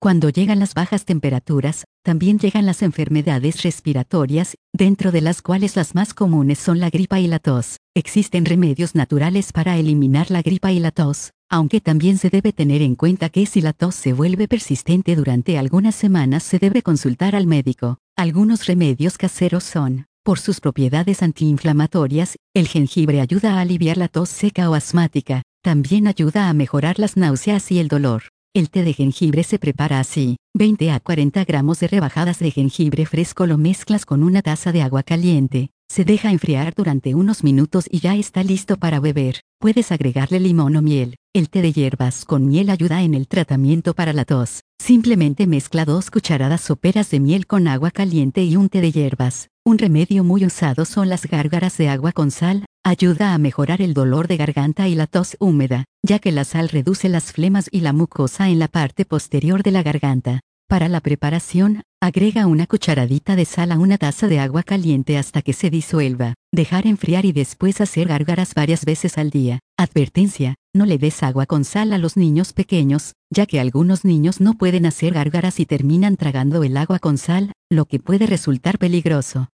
Cuando llegan las bajas temperaturas, también llegan las enfermedades respiratorias, dentro de las cuales las más comunes son la gripa y la tos. Existen remedios naturales para eliminar la gripa y la tos, aunque también se debe tener en cuenta que si la tos se vuelve persistente durante algunas semanas se debe consultar al médico. Algunos remedios caseros son: por sus propiedades antiinflamatorias, el jengibre ayuda a aliviar la tos seca o asmática. También ayuda a mejorar las náuseas y el dolor. El té de jengibre se prepara así: 20 a 40 gramos de rebajadas de jengibre fresco lo mezclas con una taza de agua caliente. Se deja enfriar durante unos minutos y ya está listo para beber. Puedes agregarle limón o miel. El té de hierbas con miel ayuda en el tratamiento para la tos. Simplemente mezcla 2 cucharadas soperas de miel con agua caliente y un té de hierbas. Un remedio muy usado son las gárgaras de agua con sal. Ayuda a mejorar el dolor de garganta y la tos húmeda, ya que la sal reduce las flemas y la mucosa en la parte posterior de la garganta. Para la preparación, agrega una cucharadita de sal a una taza de agua caliente hasta que se disuelva. Dejar enfriar y después hacer gárgaras varias veces al día. Advertencia: no le des agua con sal a los niños pequeños, ya que algunos niños no pueden hacer gárgaras y terminan tragando el agua con sal, lo que puede resultar peligroso.